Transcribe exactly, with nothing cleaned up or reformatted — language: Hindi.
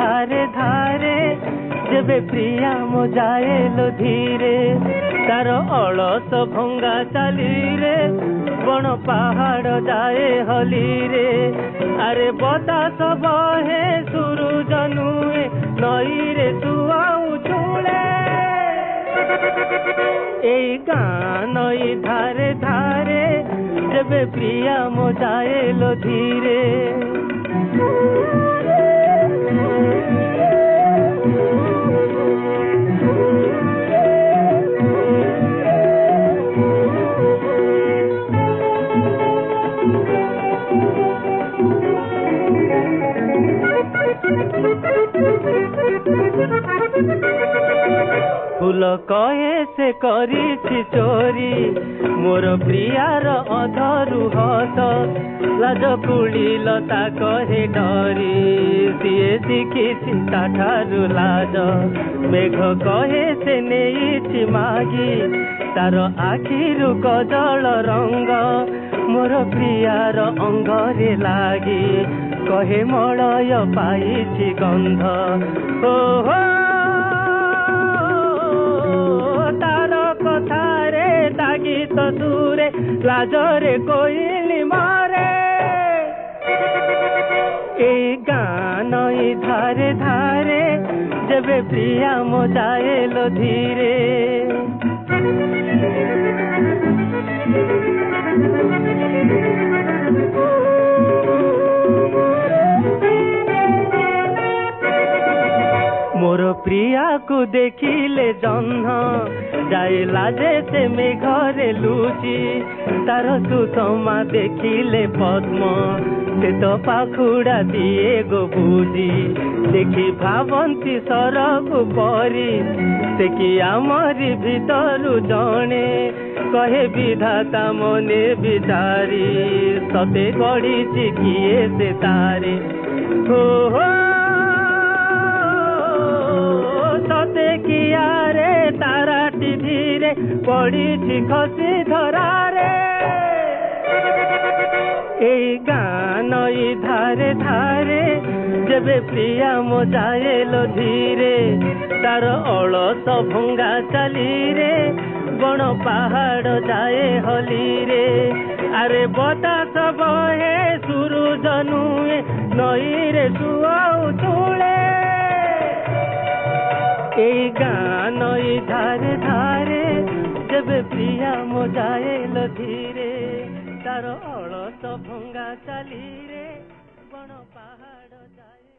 धारे धारे जेबे प्रिया मो जाए लो धीरे तार अलस भंगा चाली रे बण पहाड़ जाए हली रे अरे बतास बहे सूरज नुए नई रे सुआउ चूले एई गाँ नई धारे धारे जेबे प्रिया मो जाए लो धीरे फूल कहे से करी चोरी मोर प्रियार अधरु हस लाज कुड़ी लता कहे डरी सीए शिखी ठारू लाज मेघ कहे से नहीं मागी तार आखिरु कजल रंग मोर प्रियार अंगरे लागी कहे मलय पाई गंध ओ हो तार कथारे दागी तो दूरे लाजरे कोइली मारे ए गान धारे धारे जेबे प्रिया मो जाए लो धीरे मोर प्रिया को देखिले जह्न जाए लाजे से मेघरे लुची तार सुषमा देखिले पद्म से तो पाखुड़ा दिए गो बुझी देखी भावंती सरग परी से कि आमरी भीतरु जणे कहे विधाता मने विचारी सते गढ़ी किए से तारे हो हो सते किया रे तारा टीवी रे पड़ी खसी धरा रे ए गान धारे धारे जेबे प्रिया मो जाए लो धीरे तार अलस भंगा चाली रे बण पहाड़ जाए हली रे अरे बतास बहे सूरज नुए नई रे सुआउ चूले ए गान धारे धारे जेबे प्रिया मो जाए लो धीरे तार अलस भंगा चाली रे बण पहाड़ जाए।